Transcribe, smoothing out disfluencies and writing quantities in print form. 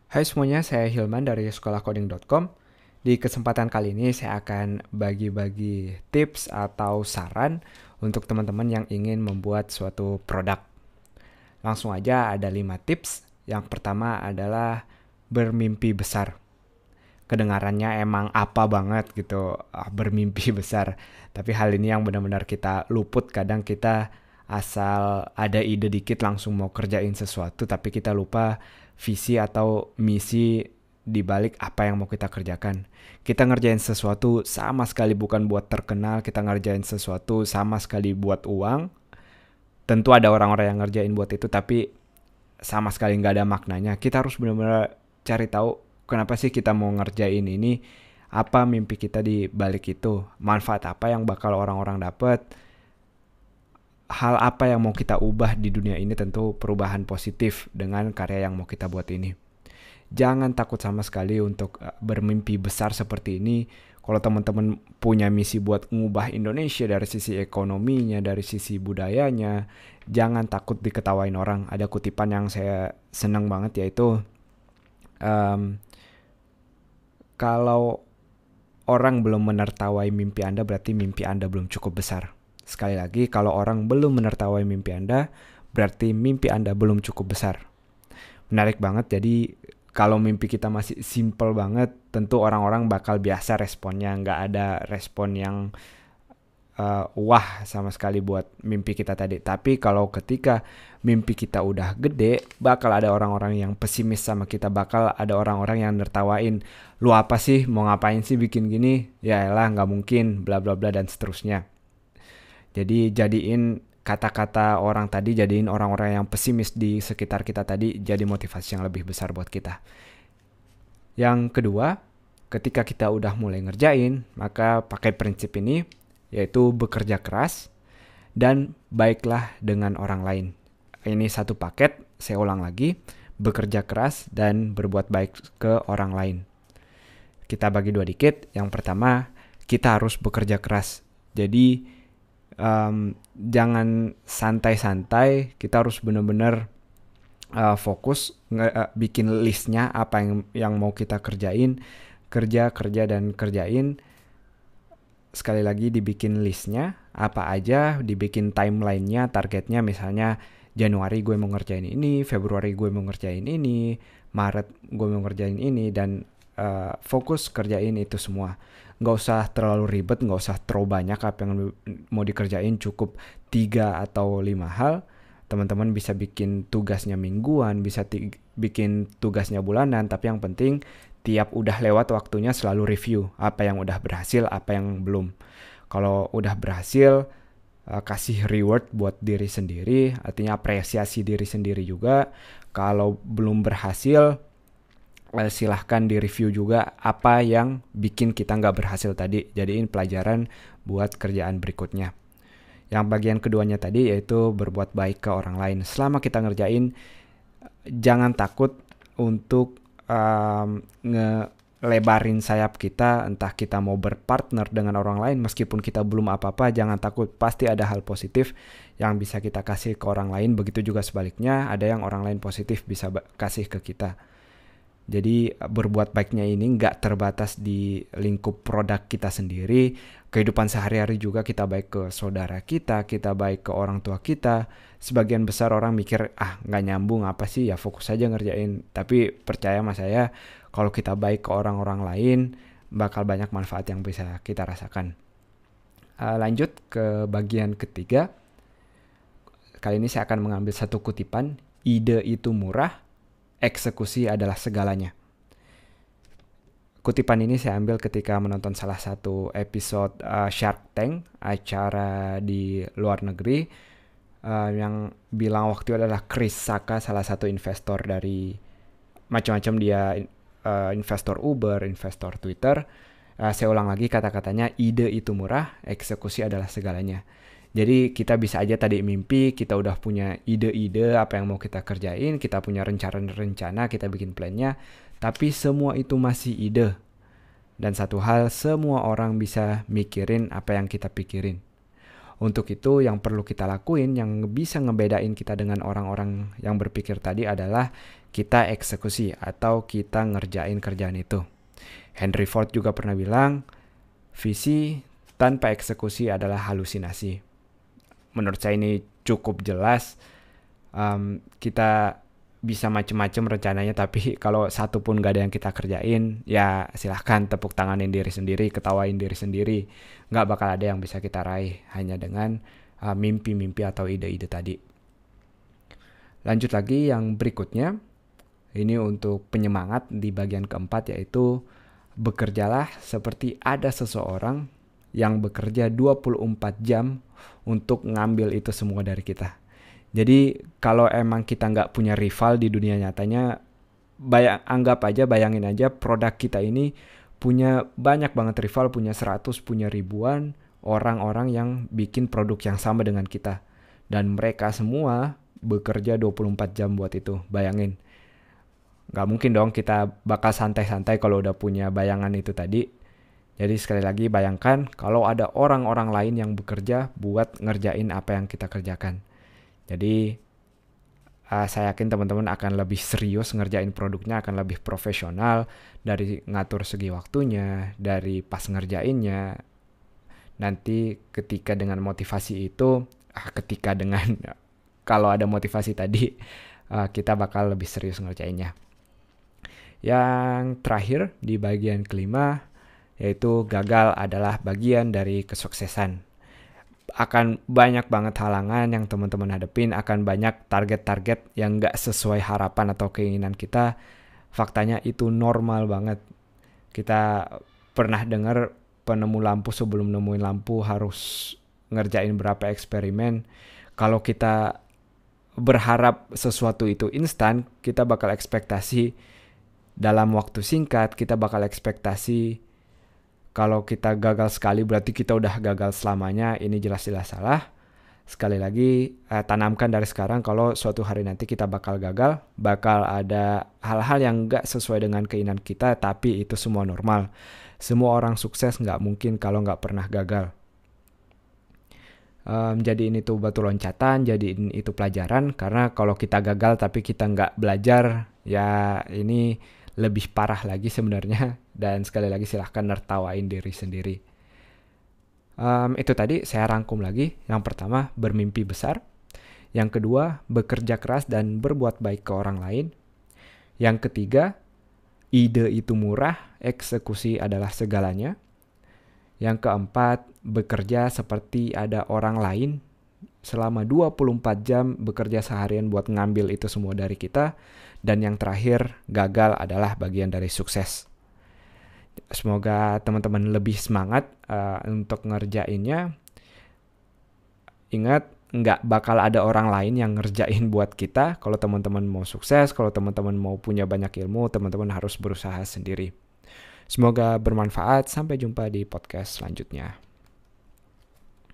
Hai semuanya, saya Hilman dari sekolahcoding.com. Di kesempatan kali ini saya akan bagi-bagi tips atau saran untuk teman-teman yang ingin membuat suatu produk. Langsung aja ada 5 tips. Yang pertama adalah bermimpi besar. Kedengarannya emang apa banget gitu, bermimpi besar. Tapi hal ini yang benar-benar kita luput. Kadang kita asal ada ide dikit langsung mau kerjain sesuatu, tapi kita lupa visi atau misi di balik apa yang mau kita kerjakan. Kita ngerjain sesuatu sama sekali bukan buat terkenal, kita ngerjain sesuatu sama sekali buat uang. Tentu ada orang-orang yang ngerjain buat itu, tapi sama sekali nggak ada maknanya. Kita harus benar-benar cari tahu kenapa sih kita mau ngerjain ini, apa mimpi kita di balik itu, manfaat apa yang bakal orang-orang dapat, hal apa yang mau kita ubah di dunia ini, tentu perubahan positif dengan karya yang mau kita buat ini. Jangan takut sama sekali untuk bermimpi besar seperti ini. Kalau teman-teman punya misi buat ngubah Indonesia dari sisi ekonominya, dari sisi budayanya, jangan takut diketawain orang. Ada kutipan yang saya senang banget, yaitu um, kalau orang belum menertawai mimpi Anda, berarti mimpi Anda belum cukup besar. Sekali lagi, kalau orang belum menertawai mimpi Anda, berarti mimpi Anda belum cukup besar. Menarik banget. Jadi kalau mimpi kita masih simple banget, tentu orang-orang bakal biasa responnya, nggak ada respon yang wah sama sekali buat mimpi kita tadi. Tapi kalau ketika mimpi kita udah gede, bakal ada orang-orang yang pesimis sama kita, bakal ada orang-orang yang nertawain, lu apa sih, mau ngapain sih bikin gini, ya elah nggak mungkin, bla bla bla dan seterusnya. Jadi jadiin kata-kata orang tadi, jadiin orang-orang yang pesimis di sekitar kita tadi jadi motivasi yang lebih besar buat kita. Yang kedua, ketika kita udah mulai ngerjain, maka pakai prinsip ini, yaitu bekerja keras dan baiklah dengan orang lain. Ini satu paket, saya ulang lagi, bekerja keras dan berbuat baik ke orang lain. Kita bagi dua dikit. Yang pertama, kita harus bekerja keras. Jadi jangan santai-santai, kita harus benar-benar fokus bikin listnya apa yang mau kita kerjain, kerja dan kerjain. Sekali lagi dibikin listnya apa aja, dibikin timelinenya, targetnya, misalnya Januari gue mau ngerjain ini, Februari gue mau ngerjain ini, Maret gue mau ngerjain ini, dan fokus kerjain itu semua. Nggak usah terlalu ribet, nggak usah terlalu banyak apa yang mau dikerjain, cukup 3 atau 5 hal. Teman-teman bisa bikin tugasnya mingguan, bisa bikin tugasnya bulanan, tapi yang penting tiap udah lewat waktunya selalu review apa yang udah berhasil, apa yang belum. Kalau udah berhasil, kasih reward buat diri sendiri, artinya apresiasi diri sendiri juga. Kalau belum berhasil, silahkan di-review juga apa yang bikin kita nggak berhasil tadi. Jadiin pelajaran buat kerjaan berikutnya. Yang bagian keduanya tadi, yaitu berbuat baik ke orang lain. Selama kita ngerjain, jangan takut untuk ngelebarin sayap kita. Entah kita mau berpartner dengan orang lain, meskipun kita belum apa-apa, jangan takut. Pasti ada hal positif yang bisa kita kasih ke orang lain. Begitu juga sebaliknya, ada yang orang lain positif bisa kasih ke kita. Jadi berbuat baiknya ini nggak terbatas di lingkup produk kita sendiri. Kehidupan sehari-hari juga kita baik ke saudara kita baik ke orang tua kita. Sebagian besar orang mikir, nggak nyambung apa sih, ya fokus aja ngerjain. Tapi percaya sama saya, kalau kita baik ke orang-orang lain, bakal banyak manfaat yang bisa kita rasakan. Lanjut ke bagian ketiga. Kali ini saya akan mengambil satu kutipan, ide itu murah, eksekusi adalah segalanya. Kutipan ini saya ambil ketika menonton salah satu episode Shark Tank, acara di luar negeri, yang bilang waktu itu adalah Chris Saka, salah satu investor dari macam-macam, dia investor Uber, investor Twitter. Saya ulang lagi kata-katanya, ide itu murah, eksekusi adalah segalanya. Jadi kita bisa aja tadi mimpi, kita udah punya ide-ide apa yang mau kita kerjain, kita punya rencana-rencana, kita bikin plannya, tapi semua itu masih ide. Dan satu hal, semua orang bisa mikirin apa yang kita pikirin. Untuk itu yang perlu kita lakuin, yang bisa ngebedain kita dengan orang-orang yang berpikir tadi adalah kita eksekusi atau kita ngerjain kerjaan itu. Henry Ford juga pernah bilang, visi tanpa eksekusi adalah halusinasi. Menurut saya ini cukup jelas. Kita bisa macam-macam rencananya, tapi kalau satu pun gak ada yang kita kerjain, ya silahkan tepuk tanganin diri sendiri, ketawain diri sendiri. Gak bakal ada yang bisa kita raih hanya dengan mimpi-mimpi atau ide-ide tadi. Lanjut lagi yang berikutnya, ini untuk penyemangat di bagian keempat, yaitu bekerjalah seperti ada seseorang yang bekerja 24 jam untuk ngambil itu semua dari kita. Jadi kalau emang kita nggak punya rival di dunia nyatanya, bayangin aja produk kita ini punya banyak banget rival, punya 100, punya ribuan orang-orang yang bikin produk yang sama dengan kita. Dan mereka semua bekerja 24 jam buat itu, bayangin. Nggak mungkin dong kita bakal santai-santai kalau udah punya bayangan itu tadi. Jadi sekali lagi bayangkan kalau ada orang-orang lain yang bekerja buat ngerjain apa yang kita kerjakan. Jadi saya yakin teman-teman akan lebih serius ngerjain produknya, akan lebih profesional dari ngatur segi waktunya, dari pas ngerjainnya. Nanti ketika dengan motivasi itu, kalau ada motivasi tadi, kita bakal lebih serius ngerjainnya. Yang terakhir di bagian kelima, yaitu gagal adalah bagian dari kesuksesan. Akan banyak banget halangan yang teman-teman hadepin, akan banyak target-target yang gak sesuai harapan atau keinginan kita. Faktanya itu normal banget. Kita pernah dengar penemu lampu sebelum nemuin lampu harus ngerjain berapa eksperimen. Kalau kita berharap sesuatu itu instan, kita bakal ekspektasi dalam waktu singkat, kita bakal ekspektasi kalau kita gagal sekali berarti kita udah gagal selamanya. Ini jelas-jelas salah. Sekali lagi, tanamkan dari sekarang kalau suatu hari nanti kita bakal gagal, bakal ada hal-hal yang gak sesuai dengan keinginan kita, tapi itu semua normal. Semua orang sukses gak mungkin kalau gak pernah gagal. Jadiin itu batu loncatan, jadiin itu pelajaran, karena kalau kita gagal tapi kita gak belajar, ya ini lebih parah lagi sebenarnya. Dan sekali lagi silahkan nertawain diri sendiri. Itu tadi saya rangkum lagi. Yang pertama, bermimpi besar. Yang kedua, bekerja keras dan berbuat baik ke orang lain. Yang ketiga, ide itu murah, eksekusi adalah segalanya. Yang keempat, bekerja seperti ada orang lain. Selama 24 jam bekerja seharian buat ngambil itu semua dari kita. Dan yang terakhir, gagal adalah bagian dari sukses. Semoga teman-teman lebih semangat untuk ngerjainnya. Ingat, nggak bakal ada orang lain yang ngerjain buat kita. Kalau teman-teman mau sukses, kalau teman-teman mau punya banyak ilmu, teman-teman harus berusaha sendiri. Semoga bermanfaat. Sampai jumpa di podcast selanjutnya.